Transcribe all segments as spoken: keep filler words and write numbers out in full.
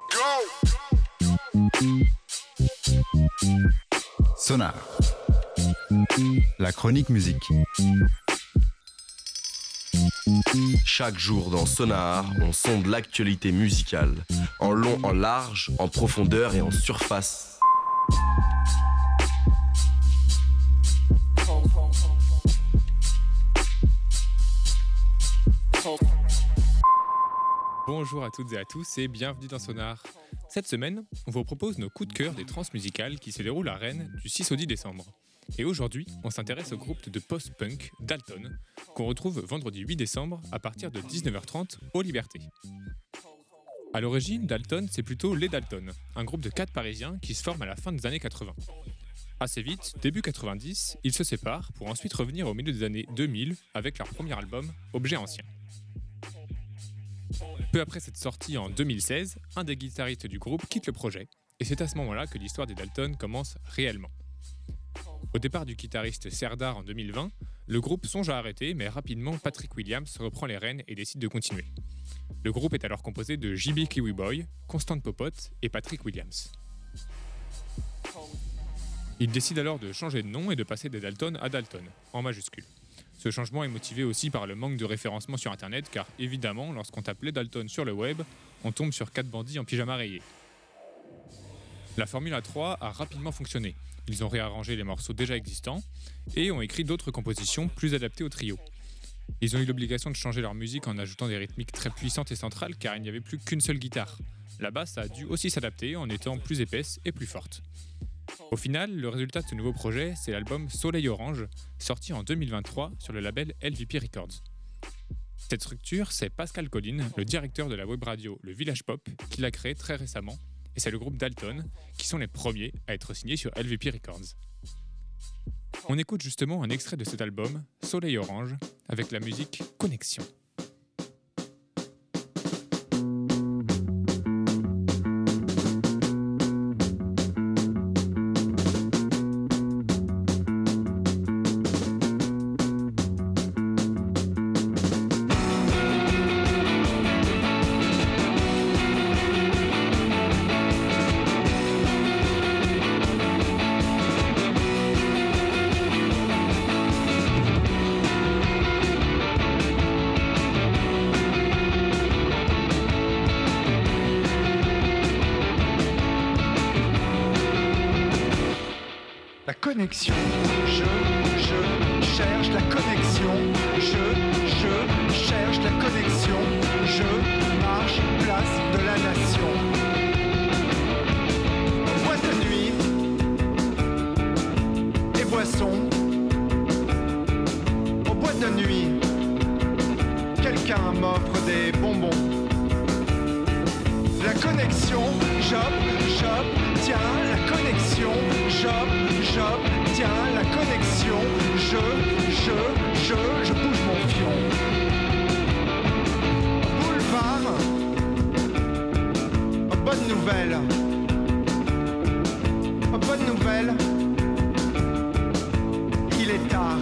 Sonar, la chronique musique. Chaque jour dans Sonar, on sonde l'actualité musicale, en long, en large, en profondeur et en surface. Bonjour à toutes et à tous et bienvenue dans Sonar. Cette semaine, on vous propose nos coups de cœur des transmusicales qui se déroulent à Rennes du six au dix décembre. Et aujourd'hui, on s'intéresse au groupe de post-punk Dalton, qu'on retrouve vendredi huit décembre à partir de dix-neuf heures trente aux Libertés. À l'origine, Dalton, c'est plutôt les Dalton, un groupe de quatre Parisiens qui se forme à la fin des années quatre-vingts. Assez vite, début quatre-vingt-dix, ils se séparent pour ensuite revenir au milieu des années deux mille avec leur premier album, Objet Ancien. Peu après cette sortie en deux mille seize, un des guitaristes du groupe quitte le projet, et c'est à ce moment-là que l'histoire des Dalton commence réellement. Au départ du guitariste Serdar en deux mille vingt, le groupe songe à arrêter, mais rapidement Patrick Williams reprend les rênes et décide de continuer. Le groupe est alors composé de J B Kiwi Boy, Constant Popote et Patrick Williams. Ils décident alors de changer de nom et de passer des Dalton à Dalton, en majuscule. Ce changement est motivé aussi par le manque de référencement sur internet, car évidemment, lorsqu'on tape les Dalton sur le web, on tombe sur quatre bandits en pyjama rayé. La Formule A trois a rapidement fonctionné. Ils ont réarrangé les morceaux déjà existants et ont écrit d'autres compositions plus adaptées au trio. Ils ont eu l'obligation de changer leur musique en ajoutant des rythmiques très puissantes et centrales, car il n'y avait plus qu'une seule guitare. La basse a dû aussi s'adapter en étant plus épaisse et plus forte. Au final, le résultat de ce nouveau projet, c'est l'album Soleil Orange, sorti en deux mille vingt-trois sur le label L V P Records. Cette structure, c'est Pascal Colline, le directeur de la web radio Le Village Pop, qui l'a créé très récemment, et c'est le groupe Dalton qui sont les premiers à être signés sur L V P Records. On écoute justement un extrait de cet album, Soleil Orange, avec la musique Connexion. La connexion, je, je cherche la connexion, je, je cherche la connexion, je marche place de la nation. Boîte de nuit et boissons. Aux boîtes de nuit, quelqu'un m'offre des bonbons. La connexion, j'ope, j'ope, tiens, la connexion, j'ope, j'ope, tiens, la connexion, je, je, je, je bouge mon fion. Boulevard, oh, bonne nouvelle, oh, bonne nouvelle, il est tard.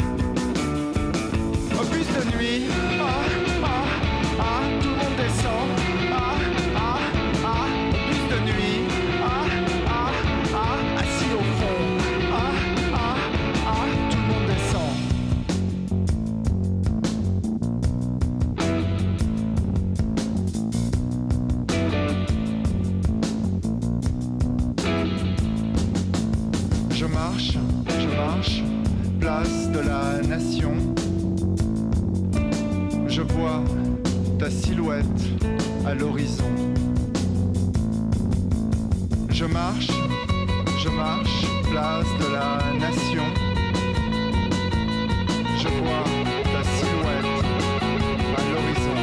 Au bus de nuit, ah, ah, ah, tout le monde descend, ah, ah, ah, au bus de nuit, ah, ah, ah, assis au fond, ah, ah, ah, tout le monde descend. Je marche, je marche, place de la Nation. Je vois ta silhouette à l'horizon. Je marche, je marche, place de la Nation. Je vois ta silhouette à l'horizon.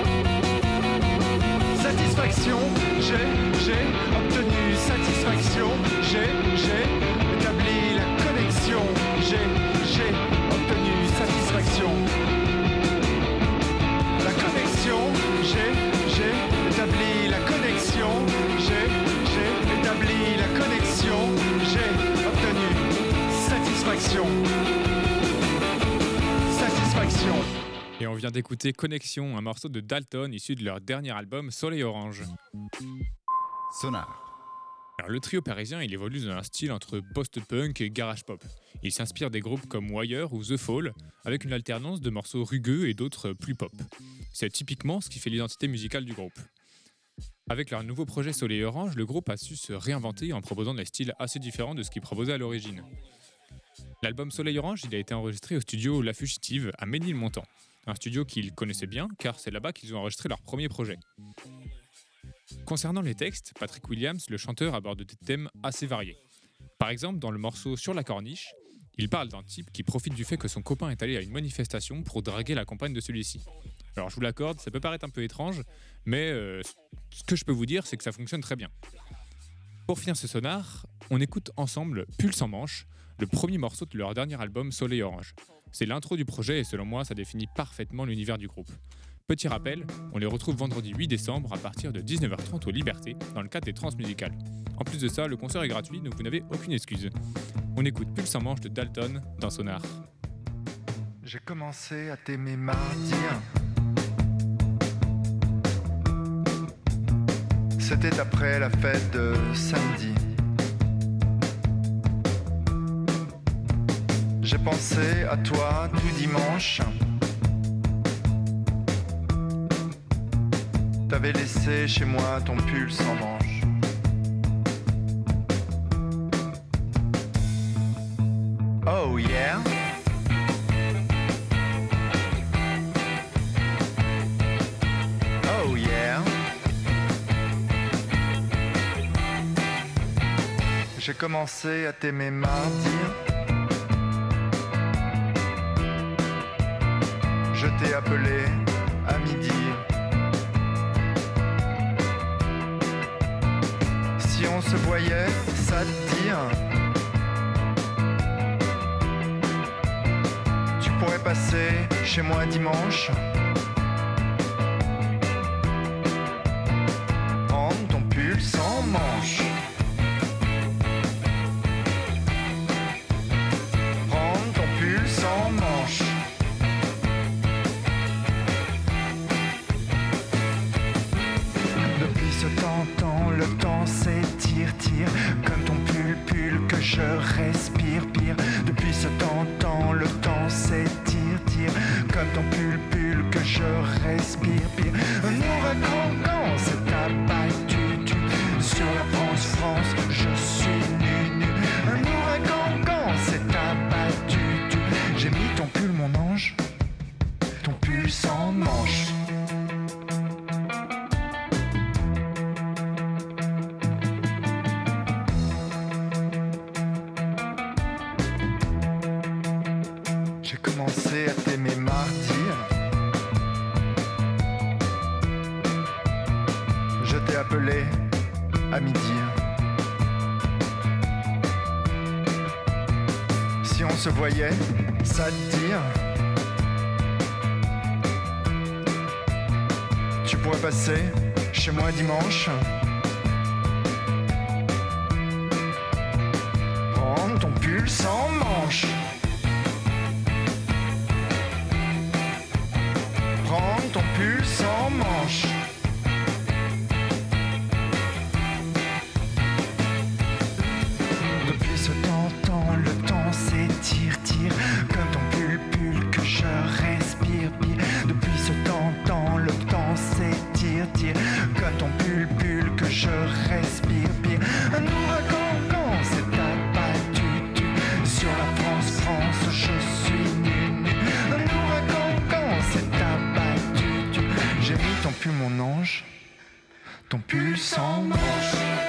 Satisfaction, j'ai, j'ai obtenu satisfaction. J'ai, j'ai établi la connexion. J'ai, j'ai obtenu satisfaction. La connexion, j'ai, j'ai établi la connexion, j'ai, j'ai établi la connexion, j'ai obtenu satisfaction. Satisfaction. Et on vient d'écouter Connexion, un morceau de Dalton issu de leur dernier album Soleil Orange. Sonar. Alors, le trio parisien, il évolue dans un style entre post-punk et garage pop. Il s'inspire des groupes comme Wire ou The Fall, avec une alternance de morceaux rugueux et d'autres plus pop. C'est typiquement ce qui fait l'identité musicale du groupe. Avec leur nouveau projet Soleil Orange, le groupe a su se réinventer en proposant des styles assez différents de ce qu'il proposait à l'origine. L'album Soleil Orange, il a été enregistré au studio La Fugitive à Ménilmontant, un studio qu'ils connaissaient bien car c'est là-bas qu'ils ont enregistré leur premier projet. Concernant les textes, Patrick Williams, le chanteur, aborde des thèmes assez variés. Par exemple, dans le morceau Sur la corniche, il parle d'un type qui profite du fait que son copain est allé à une manifestation pour draguer la compagne de celui-ci. Alors je vous l'accorde, ça peut paraître un peu étrange, mais euh, ce que je peux vous dire, c'est que ça fonctionne très bien. Pour finir ce sonar, on écoute ensemble Pulse en manche, le premier morceau de leur dernier album Soleil Orange. C'est l'intro du projet et selon moi, ça définit parfaitement l'univers du groupe. Petit rappel, on les retrouve vendredi huit décembre à partir de dix-neuf heures trente au Liberté, dans le cadre des Transmusicales. En plus de ça, le concert est gratuit, donc vous n'avez aucune excuse. On écoute Pulse en manche de Dalton dans Sonar. J'ai commencé à t'aimer mardi. C'était après la fête de samedi. J'ai pensé à toi tout dimanche. T'avais laissé chez moi ton pull sans manche. Oh yeah. Oh yeah. J'ai commencé à t'aimer mardi. Je t'ai appelé à midi. Si on se voyait, ça te dit. Tu pourrais passer chez moi dimanche. Prendre ton pull sans manche. Prendre ton pull sans manche. Depuis ce temps, temps, le temps s'étire, tire, comme ton pull, pull que je respire, pire. Depuis ce temps, temps, le temps s'étire, tire, comme ton pull, pull que je respire, pire. Un ouragan, quand s'est abattu, tu, sur la France, France, je suis nu, nu. Un ouragan, quand s'est abattu, tu, j'ai mis ton pull, mon ange, ton pull sans manche. J'ai commencé à t'aimer mardi. Je t'ai appelé à midi. Si on se voyait, ça te dit. Tu pourrais passer chez moi dimanche. Prendre ton pull sans manche. Prendre ton pull sans manche. Depuis ce temps, temps, le temps s'étire, tire, comme ton pull, pull que je respire, pire. Depuis ce temps, temps, le temps s'étire, tire, comme ton pull, pull que je respire, pire. Un ouragan, quand s'est abattu, tu, sur la France, France, je suis nu, nu. Un ouragan, quand s'est abattu, tu, j'ai mis ton pull, mon ange, ton pull sans manche.